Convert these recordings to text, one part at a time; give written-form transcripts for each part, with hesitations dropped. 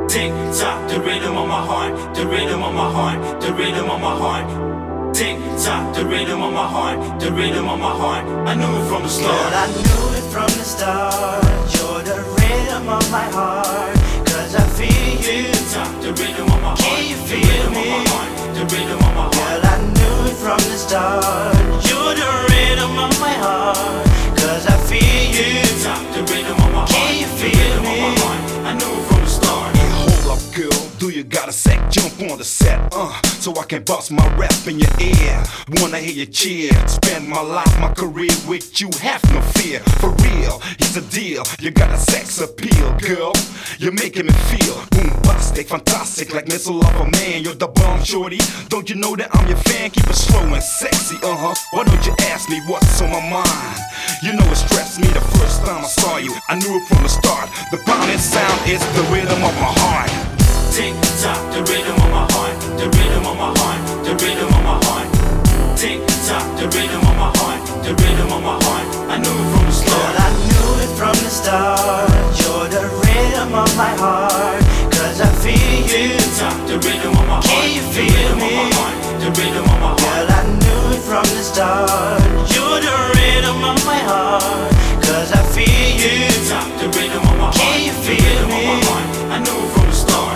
Tick tock, the rhythm of my heart, the rhythm of my heart, the rhythm of my heart. Tick tock, the rhythm of my heart, the rhythm of my heart. I knew it from the start. Girl, I knew it from the start. You're the rhythm of my heart. Cause I feel you. Tick tock, the rhythm of my heart. Can you feel me? The rhythm of my heart. Girl, I knew it from the start. You're the rhythm of my heart. Cause I feel you. Tick tock, the rhythm of my heart. Can you feel me? I knew it from the start. Hold up, girl, do you got a sec? Jump on the set, so I can bust my rap in your ear. Wanna hear you cheer? Spend my life, my career with you, have no fear. For real, here's the deal. You got a sex appeal, girl. You're making me feel bombastic, fantastic, like missile of a man. You're the bomb, shorty. Don't you know that I'm your fan? Keep it slow and sexy, Why don't you ask me what's on my mind? You know it stressed me the first time I saw you. I knew it from the start. The pounding sound is the rhythm of my heart. Tick tock, the rhythm of my heart, the rhythm of my heart, the rhythm of my heart. Tick tock, the rhythm of my heart, the rhythm of my heart. I knew it from the start. Girl, I knew it from the start. You're the rhythm of my heart. Cause I feel you. Tick tock, the rhythm of my heart. Can you feel me? The rhythm of my heart. Girl, I knew it from the start. You're the rhythm of my heart. Cause I feel you. Tick tock, the rhythm of my heart. Can you feel me? I knew it from the start.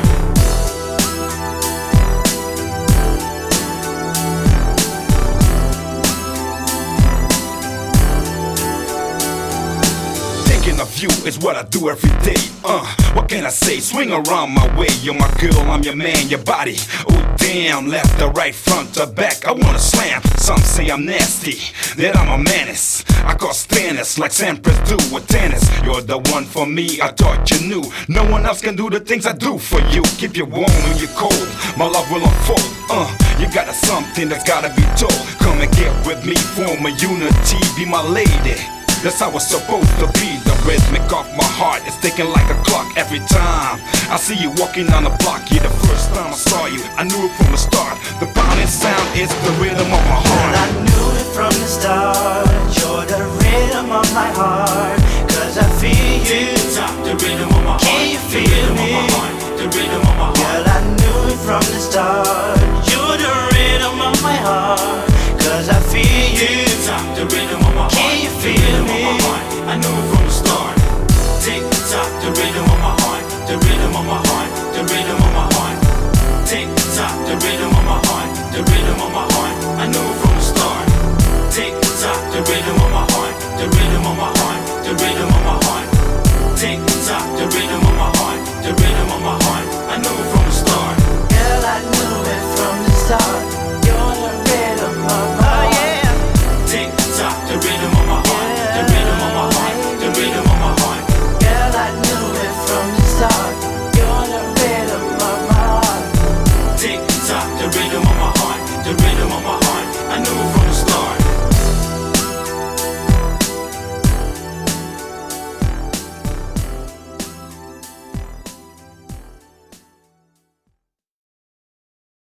Thinking of you is what I do every day. What can I say? Swing around my way. You're my girl, I'm your man, your body. Oh damn, left to right, front to back. I wanna slam. Some say I'm nasty, that I'm a menace. I cause tennis like Sampras do with tennis. You're the one for me, I thought you knew. No one else can do the things I do for you. Keep you warm when you're cold, my love will unfold. You got something that's gotta be told. Come and get with me, form a unity, be my lady. That's how it's supposed to be. The rhythmic of my heart is ticking like a clock every time I see you walking on the block. Yeah, the first time I saw you, I knew it from the start. The pounding sound is the rhythm of my heart. Girl, I knew it from the start. You're the rhythm of my heart. Cause I feel you. Tick tock, the rhythm of my heart. Can you feel me? The rhythm of my heart. Girl, I knew it from the start. You're the rhythm of my heart.